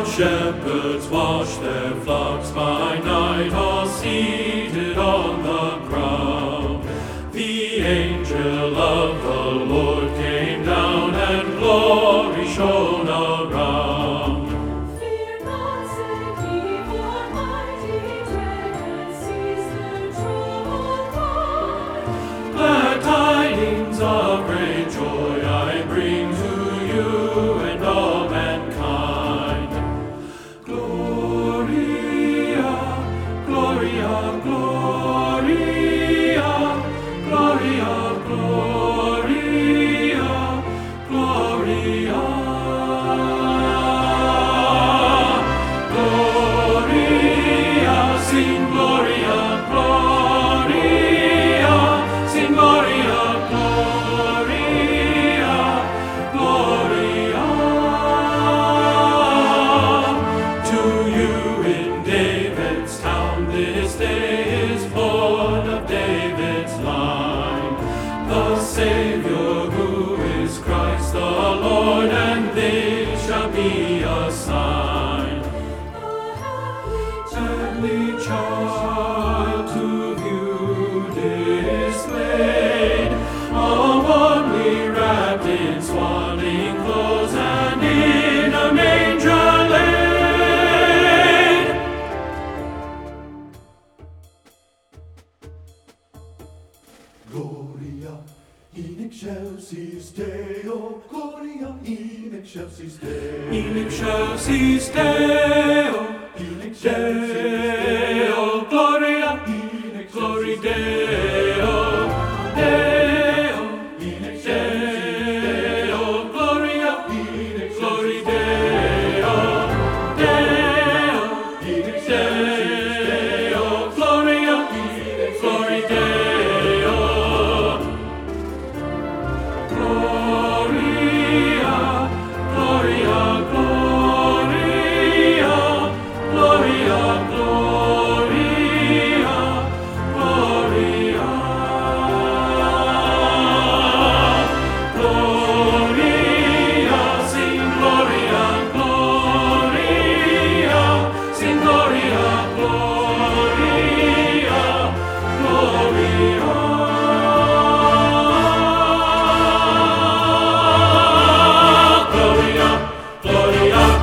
Shepherds watch their flocks by night, all seated on the ground. The angel of the Lord came down, and glory shone around. Fear not, said he, for mighty dread and sees the troubled throng. Glad tidings of great joy I bring to you and all mankind. Gloria, Gloria, Gloria, Gloria, Gloria, Gloria. Gloria, sing Gloria, Gloria, sing Gloria, Gloria, Gloria. To you in David's town this day is born of David's line, the Savior who is Christ the Lord, and this shall be a sign. Heavenly child to view displayed, all warmly wrapped in swaddling clothes and in a manger laid. Gloria in excelsis Deo, Gloria in excelsis Deo, In excelsis Deo, in excelsis Deo, Gloria, in excelsis Glory Deo, Deo, in excelsis Deo, Gloria, in excelsis Glory Deo, Deo, in excelsis Deo, Gloria, Glory Deo. Gloria, Gloria, Gloria, Gloria, Gloria, Gloria. Gloria, sing Gloria, Gloria, sing Gloria, Gloria, Gloria. Gloria, Gloria.